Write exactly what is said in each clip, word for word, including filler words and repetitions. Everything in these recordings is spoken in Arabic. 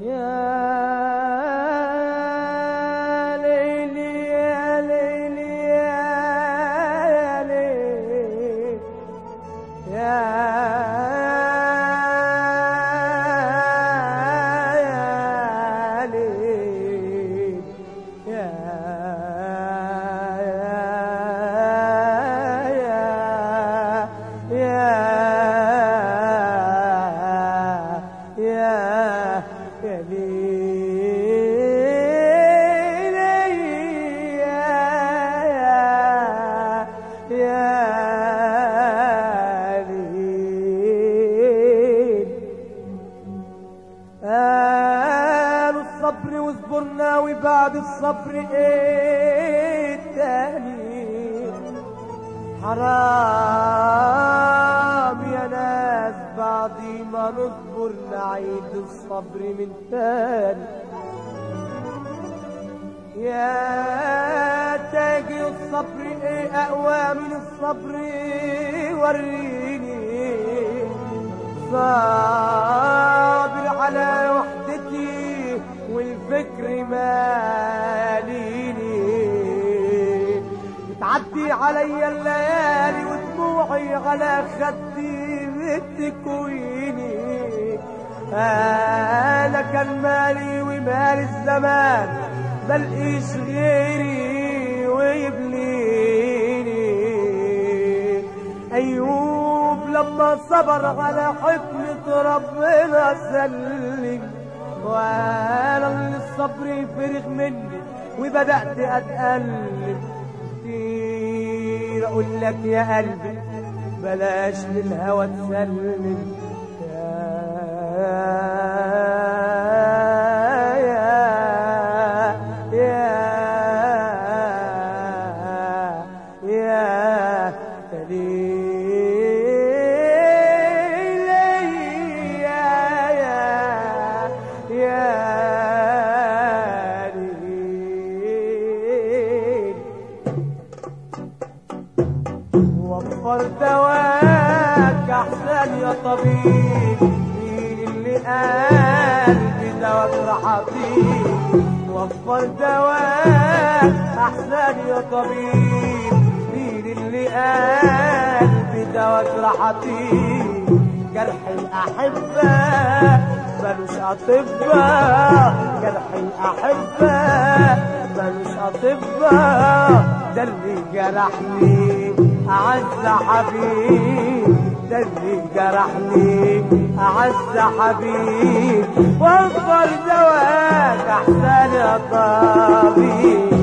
يا ليلي يا ليلي يا ليلي يا ليلي يا الصبر واصبرنا وبعد الصبر ايه تاني حرام يا ناس بعد ما نصبر نعيد الصبر من تاني يا تاجي الصبر ايه اقوى من الصبر وريني صابر على وحدتي والفكر ماليني بتعدي عليا الليالي ودموعي على خدي بتكويني انا كان مالي ومال الزمان ملقيش غيري ويبليني ايوب لما صبر على حكمة ربنا سلم وانا اللي الصبر فرغ مني وبدأت اتألم كتير اقول لك يا قلبي بلاش للهوى تسلم وفر دواك احسن يا طبيب مين اللي قال بدواك راح اطيب وفر دواك احسن يا طبيب مين اللي قال بدواك راح اطيب جرح الاحبه ملوش اطباء جرح الاحبه ملوش اطباء ده اللي جرحني أعز حبيب ده اللي جرحني أعز حبيب وفر دواك أحسن يا طبيب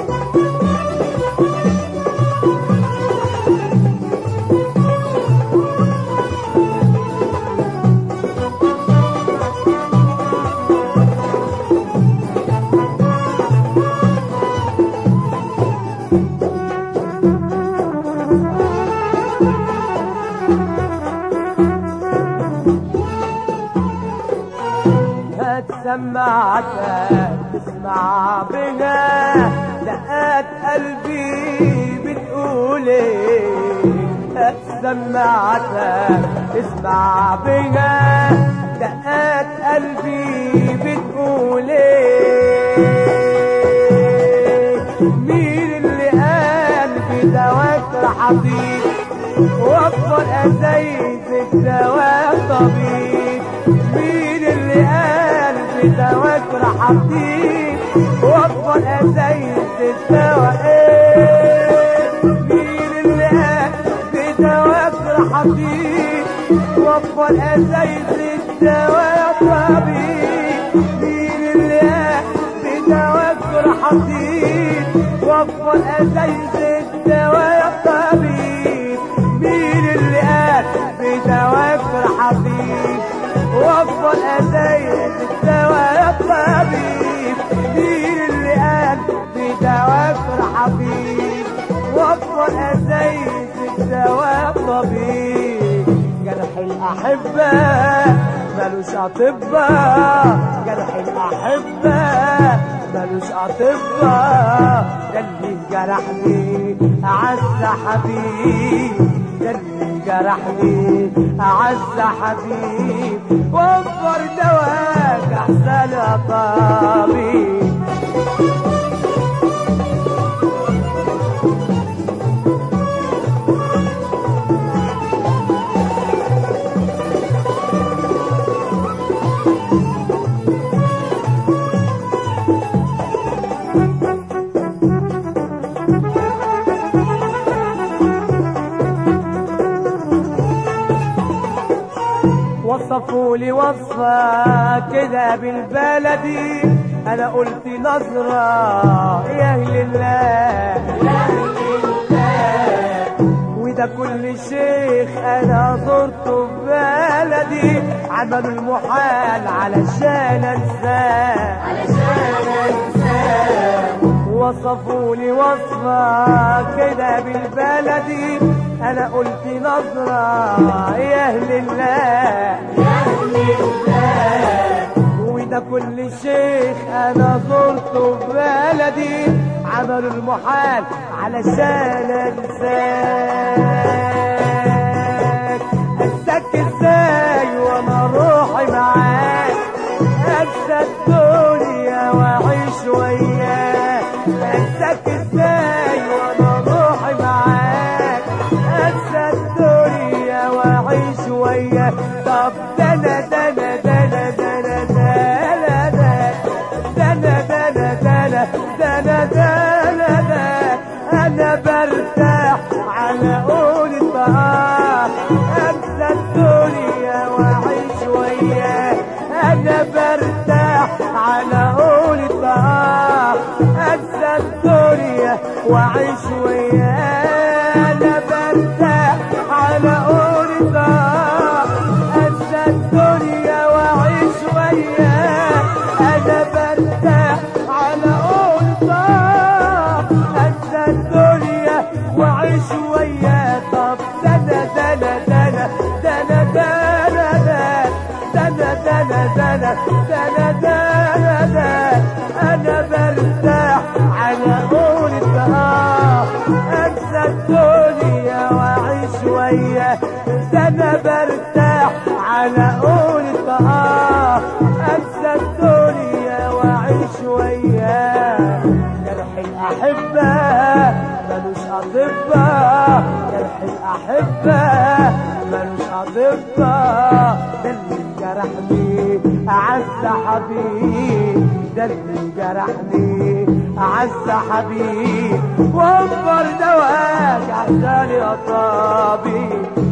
سمعتك تسمع بنا دقات قلبي بتقول ايه سمعتك تسمع بنا دقات قلبي بتقول ايه مين اللي قال بدواك راح اطيب وفر ازايز الدواء طبيب مين اللي قال بدواك راح اطيب وفر ازايز الدواء ايه مين اللي قال بدواك راح اطيب وفر ازايز الدواء طبيب مين اللي قال بدواك راح اطيب وفر ازايز الدواء طبيب مين اللي قال بدواك راح اطيب وفر ازايز الدواء طبيب مين اللي قال بدواك راح اطيب وفر ازايز الدواء طبيب جرح الاحبه ملوش اطباء جرح الاحبه ملوش اطباء ده اللي جرحني اعز حبيب ده اللي جرحني اعز حبيب وفر دواك احسن طبيب. وصفوا لي وصفة كده بالبلدي، انا قلت نظرة يا اهل الله يا اهل الله، وده كل شيخ انا زرته في بلدي عملوا المحال علشان انساه علشان انساه. وصفوا لي وصفة كده بالبلدي، انا قلت نظرة يا اهل الله يا اهل الله، وده كل شيخ انا زرته في بلدي عملوا المحال علشان انساك. انساك ازاي وانا روحي معاك، انسى الدنيا واعيش وياك. انساك ازاي وانا روحي معاك، انسى الدنيا واعيش وياك. طب ده انا ده انا ده انا ده انا ده انا ده انا ده انا ده انا ده انا ده انا برتاح على قول الطهار، انسى الدنيا واعيش وياك. انا برتاح على قول الطهار، انسى الدنيا واعيش وياك. انا برتاح على قول الطهار، انسى الدنيا واعيش وياك. انا برتاح على قول الطهار، انسى الدنيا واعيش وياك. طب دنا دنا دنا دنا دنا دنا دنا دنا دنا دنا انا برتاح على قول الطهار، انسى الدنيا واعيش وياك. انا برتاح على قول الطهار، انسى الدنيا واعيش وياك. جرح الاحبه ملوش اطباء، جرح الاحبه ملوش اطباء، ده اللي جرحني اعز حبيب، ده اللي جرحني اعز حبيب، وانبر دواك عشان يا طبيب.